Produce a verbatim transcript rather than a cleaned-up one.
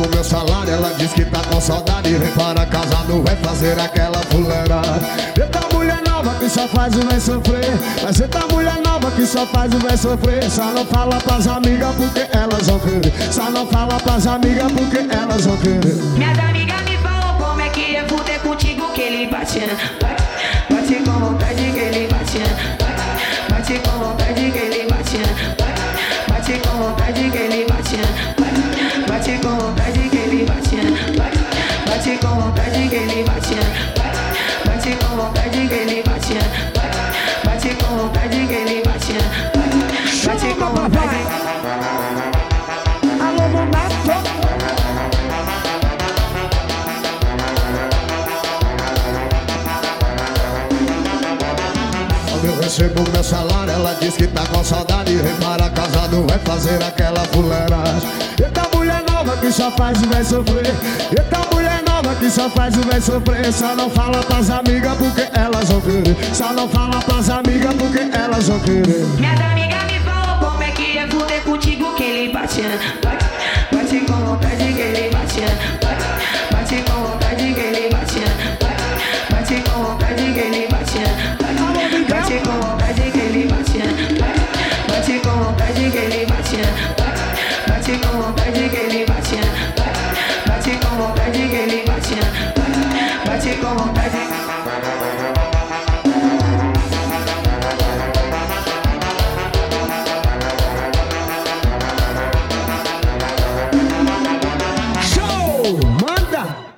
recebo meu salário, ela diz que tá com saudade. Vem para casa, não vai fazer aquela fuleirada. Eita mulher nova que só faz o bem sofrer. Mas eita mulher nova que só faz o bem sofrer. Só não fala pras amigas porque elas vão querer. Só não fala pras amigas porque elas vão querer. Minhas amigas me falam como é que é fuder contigo, que ele bate, bate, bate com vontade que ele bate, bate, bate com vontade que ele bate, bate, bate com vontade que ele bate, bate, bate com vontade que ele bate, bate, bate com vontade que ele bate, bate, bate com vontade que ele bate, bate, bate com vontade que ele bate, bate, bate com vontade. Alô, Monaco. Eu recebo meu salário, ela diz que tá com saudade. Vem para casa, não vai fazer aquela fuleiragem. Eita mulher nova que só faz o bem sofrer. Eita mulher nova que só faz o bem sofrer. Só não fala pras amigas porque elas vão querer. Só não fala pras amigas porque elas vão querer. Minhas amigas me falam como é que é fuder contigo, que ele bate, bate, bate com vontade que ele bate, bate, bate com vontade que ele bate, bate, bate com vontade que ele bate, bate, bate com vontade que ele bate, bate, bate com vontade que ele bate, bate, bate com vontade que ele bate, bate, bate com vontade que ele bate, bate, bate com vontade. Show! Manda!